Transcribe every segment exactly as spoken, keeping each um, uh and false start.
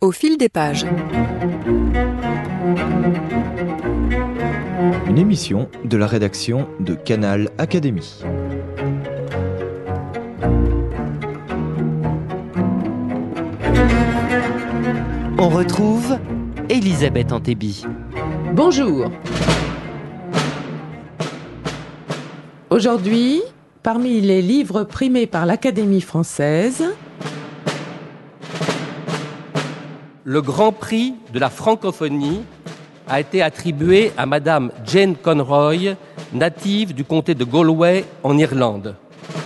Au fil des pages. Une émission de la rédaction de Canal Académie. On retrouve Elisabeth Antébi. Bonjour. Aujourd'hui, parmi les livres primés par l'Académie française, le Grand Prix de la francophonie a été attribué à Madame Jane Conroy, native du comté de Galway en Irlande.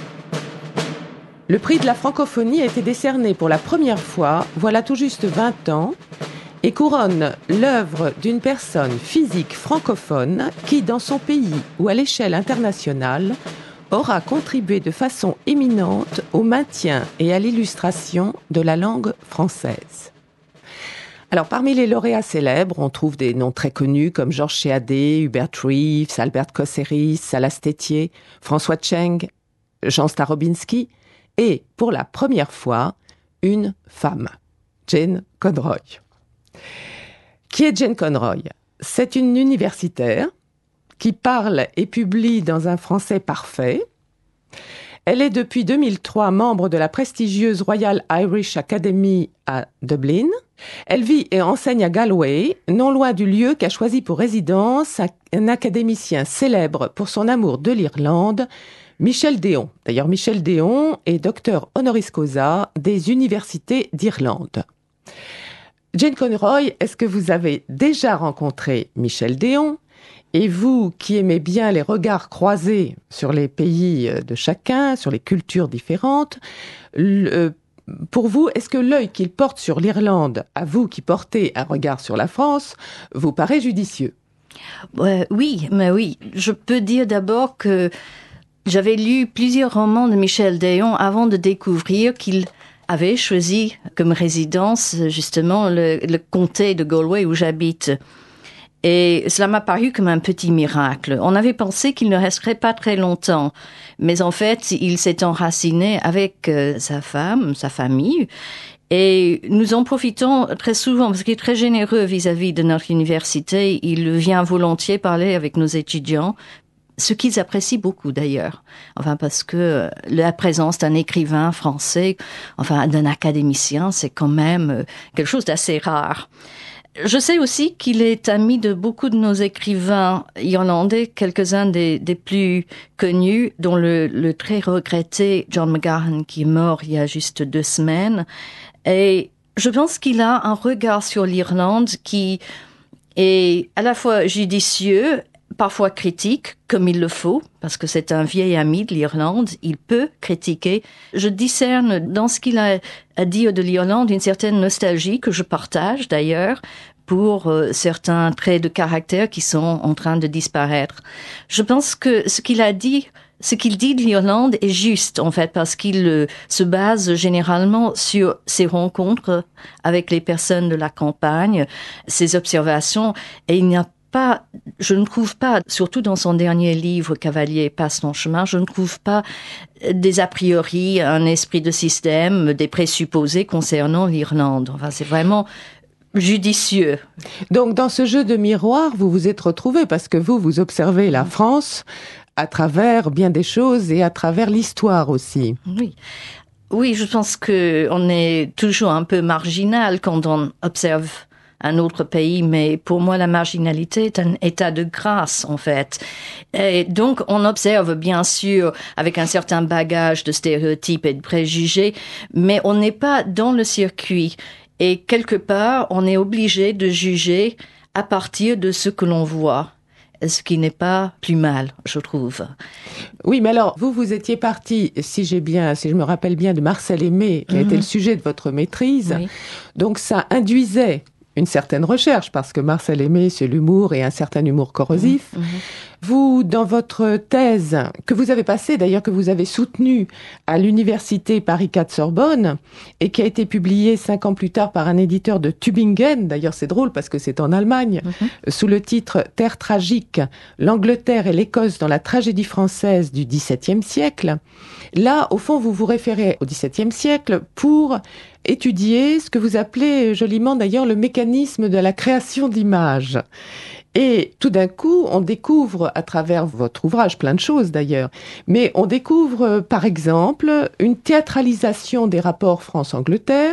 Le prix de la francophonie a été décerné pour la première fois, voilà tout juste vingt ans, et couronne l'œuvre d'une personne physique francophone qui, dans son pays ou à l'échelle internationale, aura contribué de façon éminente au maintien et à l'illustration de la langue française. Alors, parmi les lauréats célèbres, on trouve des noms très connus comme Georges Chéadé, Hubert Reeves, Albert Cosseris, Salas Tétier, François Tcheng, Jean Starobinski, et, pour la première fois, une femme, Jane Conroy. Qui est Jane Conroy ? C'est une universitaire qui parle et publie dans un français parfait. Elle est depuis deux mille trois membre de la prestigieuse Royal Irish Academy à Dublin. Elle vit et enseigne à Galway, non loin du lieu qu'a choisi pour résidence un académicien célèbre pour son amour de l'Irlande, Michel Déon. D'ailleurs, Michel Déon est docteur honoris causa des universités d'Irlande. Jane Conroy, est-ce que vous avez déjà rencontré Michel Déon ? Et vous, qui aimez bien les regards croisés sur les pays de chacun, sur les cultures différentes, le, pour vous, est-ce que l'œil qu'il porte sur l'Irlande, à vous qui portez un regard sur la France, vous paraît judicieux ? euh, Oui, mais oui. Je peux dire d'abord que j'avais lu plusieurs romans de Michel Déon avant de découvrir qu'il avait choisi comme résidence justement le, le comté de Galway où j'habite. Et cela m'a paru comme un petit miracle. On avait pensé qu'il ne resterait pas très longtemps. Mais en fait, il s'est enraciné avec euh, sa femme, sa famille. Et nous en profitons très souvent parce qu'il est très généreux vis-à-vis de notre université. Il vient volontiers parler avec nos étudiants, ce qu'ils apprécient beaucoup d'ailleurs. Enfin, parce que la présence d'un écrivain français, enfin d'un académicien, c'est quand même quelque chose d'assez rare. Je sais aussi qu'il est ami de beaucoup de nos écrivains irlandais, quelques-uns des, des plus connus, dont le, le très regretté John McGahern, qui est mort il y a juste deux semaines. Et je pense qu'il a un regard sur l'Irlande qui est à la fois judicieux, parfois critique, comme il le faut, parce que c'est un vieil ami de l'Irlande, il peut critiquer. Je discerne dans ce qu'il a à dire de l'Irlande une certaine nostalgie que je partage d'ailleurs pour euh, certains traits de caractère qui sont en train de disparaître. Je pense que ce qu'il a dit, ce qu'il dit de l'Irlande est juste en fait, parce qu'il euh, se base généralement sur ses rencontres avec les personnes de la campagne, ses observations, et il n'y a pas, je ne trouve pas, surtout dans son dernier livre, Cavalier passe son chemin, je ne trouve pas des a priori, un esprit de système, des présupposés concernant l'Irlande. Enfin, c'est vraiment judicieux. Donc, dans ce jeu de miroir, vous vous êtes retrouvés parce que vous, vous observez la France à travers bien des choses et à travers l'histoire aussi. Oui. Oui, je pense que on est toujours un peu marginal quand on observe un autre pays, mais pour moi, la marginalité est un état de grâce, en fait. Et donc, on observe, bien sûr, avec un certain bagage de stéréotypes et de préjugés, mais on n'est pas dans le circuit. Et quelque part, on est obligé de juger à partir de ce que l'on voit. Ce qui n'est pas plus mal, je trouve. Oui, mais alors, vous, vous étiez parti, si j'ai bien, si je me rappelle bien, de Marcel Aimé, qui a mmh. été le sujet de votre maîtrise. Oui. Donc, ça induisait une certaine recherche, parce que Marcel Aimé, c'est l'humour et un certain humour corrosif. Mmh, mmh. Vous, dans votre thèse, que vous avez passée, d'ailleurs que vous avez soutenue à l'université Paris quatre Sorbonne, et qui a été publiée cinq ans plus tard par un éditeur de Tübingen, d'ailleurs c'est drôle parce que c'est en Allemagne, mm-hmm. sous le titre « Terre tragique, l'Angleterre et l'Écosse dans la tragédie française du dix-septième siècle », là, au fond, vous vous référez au dix-septième siècle pour étudier ce que vous appelez joliment d'ailleurs le mécanisme de la création d'images. Et tout d'un coup, on découvre, à travers votre ouvrage, plein de choses d'ailleurs, mais on découvre, par exemple, une théâtralisation des rapports France-Angleterre,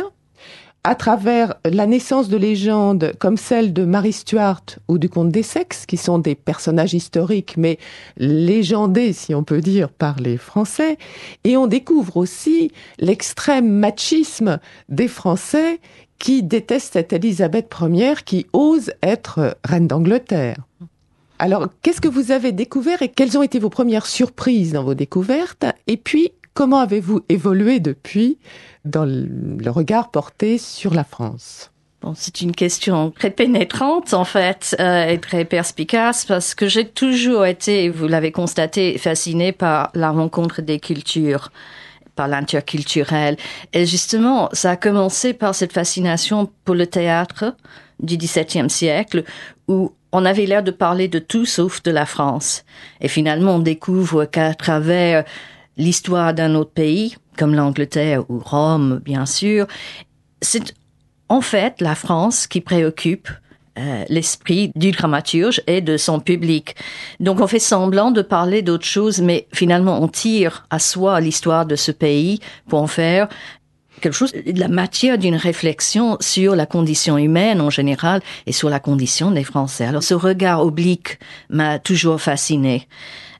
à travers la naissance de légendes comme celle de Mary Stuart ou du comte d'Essex, qui sont des personnages historiques, mais légendés, si on peut dire, par les Français. Et on découvre aussi l'extrême machisme des Français qui détestent cette Élisabeth première qui ose être reine d'Angleterre. Alors, qu'est-ce que vous avez découvert et quelles ont été vos premières surprises dans vos découvertes? Et puis, comment avez-vous évolué depuis dans le regard porté sur la France? Bon, c'est une question très pénétrante, en fait, euh, et très perspicace, parce que j'ai toujours été, vous l'avez constaté, fascinée par la rencontre des cultures, par l'interculturel. Et justement, ça a commencé par cette fascination pour le théâtre du dix-septième siècle, où on avait l'air de parler de tout sauf de la France. Et finalement, on découvre qu'à travers l'histoire d'un autre pays, comme l'Angleterre ou Rome, bien sûr, c'est en fait la France qui préoccupe euh, l'esprit du dramaturge et de son public. Donc on fait semblant de parler d'autre chose, mais finalement on tire à soi l'histoire de ce pays pour en faire quelque chose, de la matière d'une réflexion sur la condition humaine en général et sur la condition des Français. Alors ce regard oblique m'a toujours fascinée.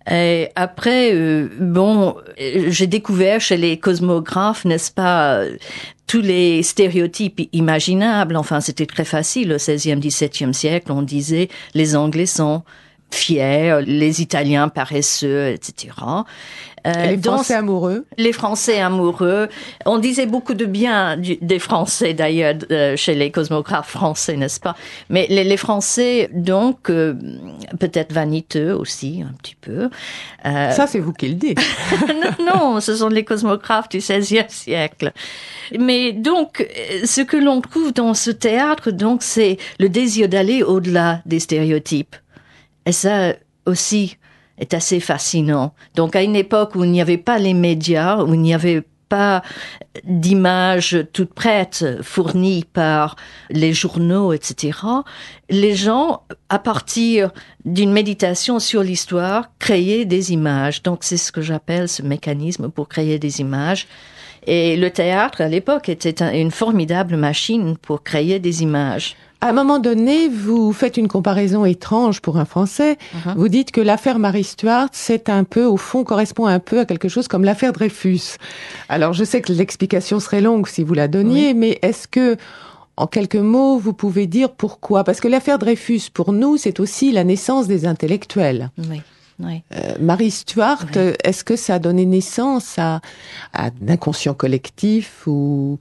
Et après, euh, bon, j'ai découvert chez les cosmographes, n'est-ce pas, tous les stéréotypes imaginables. Enfin, c'était très facile au seizième, dix-septième siècle. On disait les Anglais sont fiers, les Italiens paresseux, et cetera. Euh, les Français dans, amoureux. Les Français amoureux. On disait beaucoup de bien du, des Français, d'ailleurs, euh, chez les cosmographes français, n'est-ce pas? Mais les, les Français, donc, euh, peut-être vaniteux aussi, un petit peu. Euh... Ça, c'est vous qui le dites. non, non, ce sont les cosmographes du seizième siècle. Mais donc, ce que l'on trouve dans ce théâtre, donc, c'est le désir d'aller au-delà des stéréotypes. Et ça aussi est assez fascinant. Donc, à une époque où il n'y avait pas les médias, où il n'y avait pas d'images toutes prêtes fournies par les journaux, et cetera, les gens, à partir d'une méditation sur l'histoire, créaient des images. Donc, c'est ce que j'appelle ce mécanisme pour créer des images. Et le théâtre, à l'époque, était un, une formidable machine pour créer des images. À un moment donné, vous faites une comparaison étrange pour un Français. Uh-huh. Vous dites que l'affaire Mary Stuart, c'est un peu, au fond, correspond un peu à quelque chose comme l'affaire Dreyfus. Alors, je sais que l'explication serait longue si vous la donniez, oui. Mais est-ce que, en quelques mots, vous pouvez dire pourquoi? Parce que l'affaire Dreyfus, pour nous, c'est aussi la naissance des intellectuels. Oui. Oui. Euh, Mary Stuart, oui. Est-ce que ça a donné naissance à, à d'inconscient collectif ou...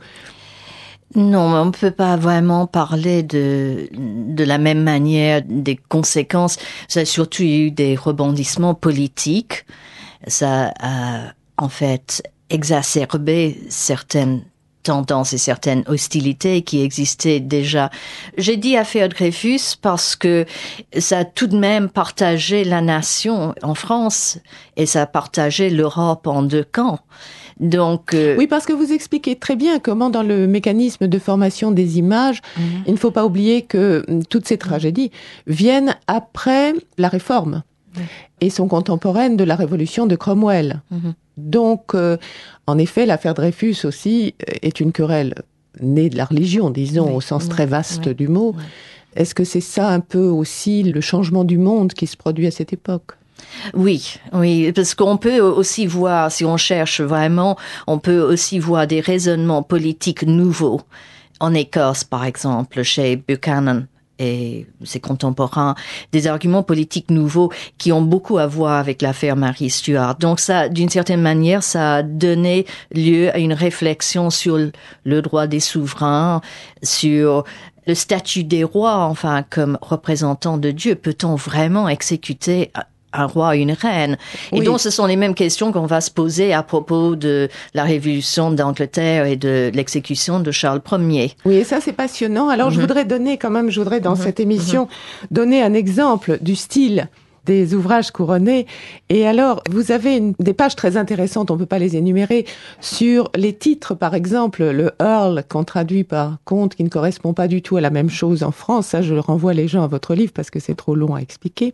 Non, on ne peut pas vraiment parler de, de la même manière des conséquences. Ça a surtout eu des rebondissements politiques. Ça a, en fait, exacerbé certaines tendances et certaines hostilités qui existaient déjà. J'ai dit affaire Dreyfus parce que ça a tout de même partagé la nation en France et ça a partagé l'Europe en deux camps. Donc, euh... oui, parce que vous expliquez très bien comment dans le mécanisme de formation des images, mmh. il ne faut pas oublier que toutes ces tragédies viennent après la Réforme mmh. et sont contemporaines de la Révolution de Cromwell. Mmh. Donc, euh, en effet, l'affaire Dreyfus aussi est une querelle née de la religion, disons, oui. au sens oui. très vaste oui. du mot. Oui. Est-ce que c'est ça un peu aussi le changement du monde qui se produit à cette époque ? Oui, oui, parce qu'on peut aussi voir, si on cherche vraiment, on peut aussi voir des raisonnements politiques nouveaux. En Écosse, par exemple, chez Buchanan et ses contemporains, des arguments politiques nouveaux qui ont beaucoup à voir avec l'affaire Mary Stuart. Donc ça, d'une certaine manière, ça a donné lieu à une réflexion sur le droit des souverains, sur le statut des rois, enfin, comme représentant de Dieu. Peut-on vraiment exécuter un roi, une reine. Et Oui. donc, ce sont les mêmes questions qu'on va se poser à propos de la Révolution d'Angleterre et de l'exécution de Charles Ier. Oui, et ça c'est passionnant. Alors je Mhm. voudrais donner quand même, je voudrais dans Mhm. cette émission donner un exemple du style des ouvrages couronnés. Et alors, vous avez une, des pages très intéressantes, on ne peut pas les énumérer, sur les titres, par exemple, le Earl, qu'on traduit par comte, qui ne correspond pas du tout à la même chose en France. Ça, je renvoie les gens à votre livre parce que c'est trop long à expliquer.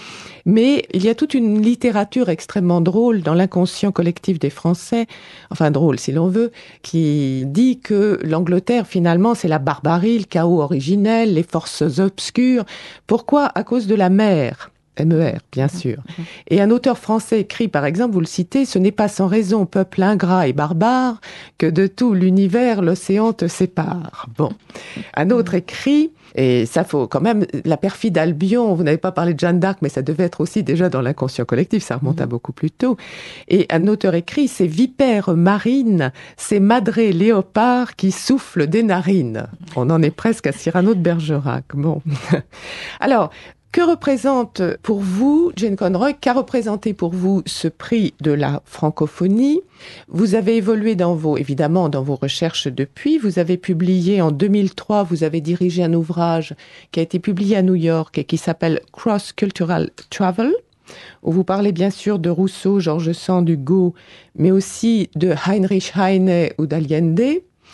Mais il y a toute une littérature extrêmement drôle dans l'inconscient collectif des Français, enfin drôle si l'on veut, qui dit que l'Angleterre, finalement, c'est la barbarie, le chaos originel, les forces obscures. Pourquoi ? À cause de la mer. M E R, bien sûr. Et un auteur français écrit, par exemple, vous le citez, « Ce n'est pas sans raison, peuple ingrat et barbare, que de tout l'univers l'océan te sépare. » Bon. Un autre écrit, et ça faut quand même, la perfide Albion, vous n'avez pas parlé de Jeanne d'Arc, mais ça devait être aussi déjà dans l'inconscient collectif, ça remonte à beaucoup plus tôt. Et un auteur écrit, « Ces vipères marines, ces madrés léopards qui soufflent des narines. » On en est presque à Cyrano de Bergerac. Bon. Alors, que représente pour vous, Jane Conroy, qu'a représenté pour vous ce prix de la francophonie ? Vous avez évolué dans vos, évidemment, dans vos recherches depuis. Vous avez publié en deux mille trois, vous avez dirigé un ouvrage qui a été publié à New York et qui s'appelle Cross Cultural Travel, où vous parlez bien sûr de Rousseau, Georges Sand, Hugo, mais aussi de Heinrich Heine ou d'Allende.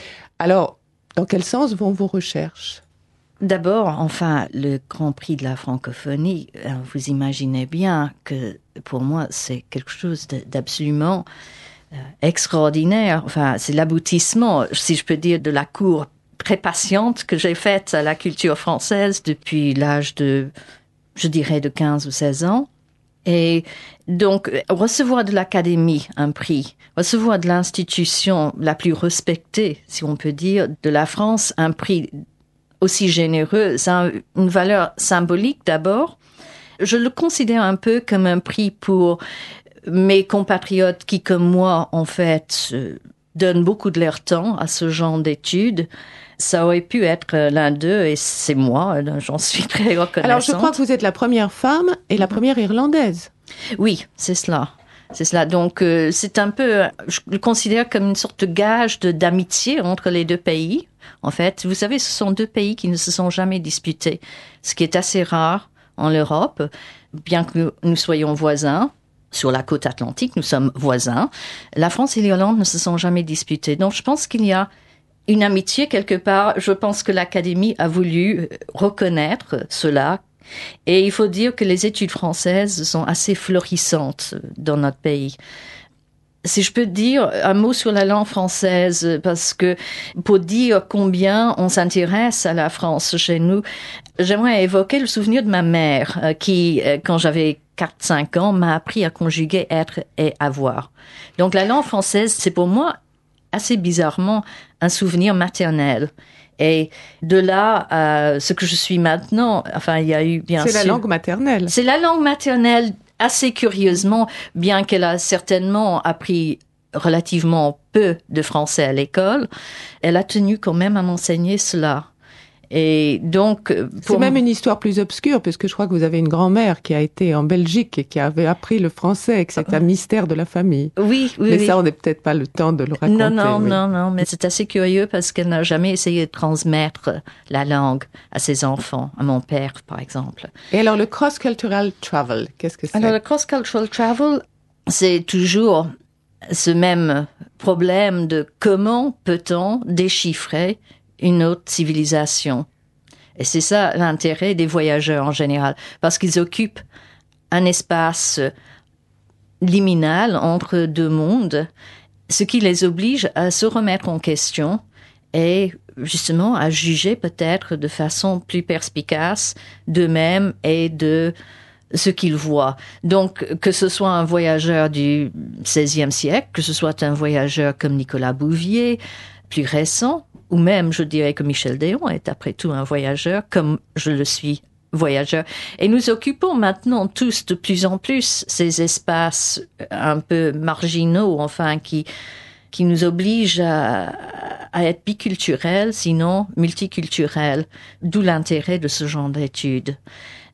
Alors, dans quel sens vont vos recherches ? D'abord, enfin, le Grand Prix de la francophonie, vous imaginez bien que pour moi, c'est quelque chose d'absolument euh, extraordinaire. Enfin, c'est l'aboutissement, si je peux dire, de la cour très patiente que j'ai faite à la culture française depuis l'âge de, je dirais, de quinze ou seize ans. Et donc, recevoir de l'Académie un prix, recevoir de l'institution la plus respectée, si on peut dire, de la France, un prix aussi généreux, ça a une valeur symbolique d'abord. Je le considère un peu comme un prix pour mes compatriotes qui, comme moi, en fait, donnent beaucoup de leur temps à ce genre d'études. Ça aurait pu être l'un d'eux et c'est moi, j'en suis très reconnaissante. Alors, je crois que vous êtes la première femme et la première irlandaise. Oui, c'est cela. C'est cela. Donc, euh, c'est un peu, je le considère comme une sorte de gage de, d'amitié entre les deux pays. En fait, vous savez, ce sont deux pays qui ne se sont jamais disputés, ce qui est assez rare en Europe, bien que nous, nous soyons voisins. Sur la côte atlantique, nous sommes voisins. La France et l'Irlande ne se sont jamais disputés. Donc, je pense qu'il y a une amitié quelque part. Je pense que l'Académie a voulu reconnaître cela. Et il faut dire que les études françaises sont assez florissantes dans notre pays. Si je peux dire un mot sur la langue française, parce que pour dire combien on s'intéresse à la France chez nous, j'aimerais évoquer le souvenir de ma mère qui, quand j'avais quatre cinq ans, m'a appris à conjuguer être et avoir. Donc la langue française, c'est pour moi assez bizarrement un souvenir maternel. Et de là à ce que je suis maintenant, enfin, il y a eu bien sûr... C'est la langue maternelle. C'est la langue maternelle, assez curieusement, bien qu'elle a certainement appris relativement peu de français à l'école, elle a tenu quand même à m'enseigner cela. Et donc, pour... C'est même une histoire plus obscure, puisque je crois que vous avez une grand-mère qui a été en Belgique et qui avait appris le français, et que c'est un mystère de la famille. Oui, oui. Mais oui. ça, on n'a peut-être pas le temps de le raconter. Non, non, oui. non, non, mais c'est assez curieux parce qu'elle n'a jamais essayé de transmettre la langue à ses enfants, à mon père, par exemple. Et alors, le cross-cultural travel, qu'est-ce que c'est? Alors, le cross-cultural travel, c'est toujours ce même problème de comment peut-on déchiffrer une autre civilisation. Et c'est ça l'intérêt des voyageurs en général, parce qu'ils occupent un espace liminal entre deux mondes, ce qui les oblige à se remettre en question et justement à juger peut-être de façon plus perspicace d'eux-mêmes et de ce qu'ils voient. Donc, que ce soit un voyageur du seizième siècle, que ce soit un voyageur comme Nicolas Bouvier, plus récent, ou même, je dirais que Michel Déon est après tout un voyageur, comme je le suis voyageur. Et nous occupons maintenant tous de plus en plus ces espaces un peu marginaux, enfin, qui, qui nous obligent à, à être biculturels, sinon multiculturels, d'où l'intérêt de ce genre d'études.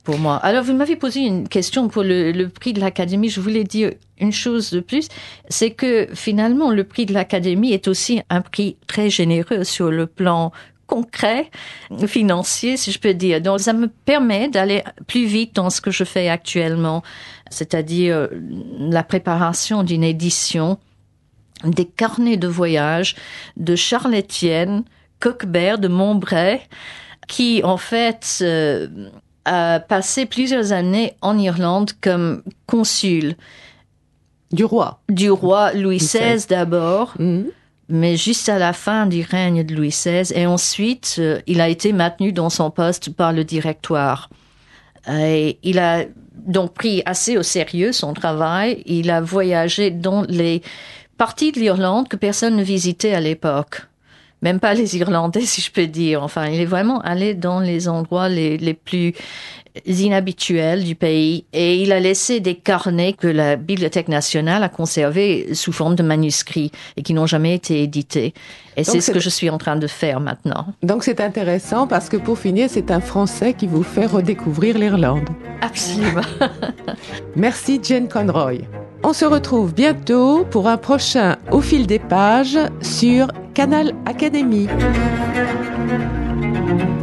pour moi. Alors, vous m'avez posé une question pour le, le prix de l'Académie. Je voulais dire une chose de plus, c'est que finalement, le prix de l'Académie est aussi un prix très généreux sur le plan concret, financier, si je peux dire. Donc, ça me permet d'aller plus vite dans ce que je fais actuellement, c'est-à-dire la préparation d'une édition des carnets de voyage de Charles Estienne Coquebert de Montbray, qui, en fait, euh, a passé plusieurs années en Irlande comme consul. Du roi. Du roi Louis seize d'abord, Mmh. mais juste à la fin du règne de Louis seize. Et ensuite, euh, il a été maintenu dans son poste par le directoire. Et il a donc pris assez au sérieux son travail. Il a voyagé dans les parties de l'Irlande que personne ne visitait à l'époque. Même pas les Irlandais, si je peux dire. Enfin, il est vraiment allé dans les endroits les, les plus inhabituels du pays. Et il a laissé des carnets que la Bibliothèque nationale a conservés sous forme de manuscrits et qui n'ont jamais été édités. Et c'est ce que je suis en train de faire maintenant. Donc c'est intéressant parce que pour finir, c'est un Français qui vous fait redécouvrir l'Irlande. Absolument. Merci Jane Conroy. On se retrouve bientôt pour un prochain Au fil des pages sur Canal Académie.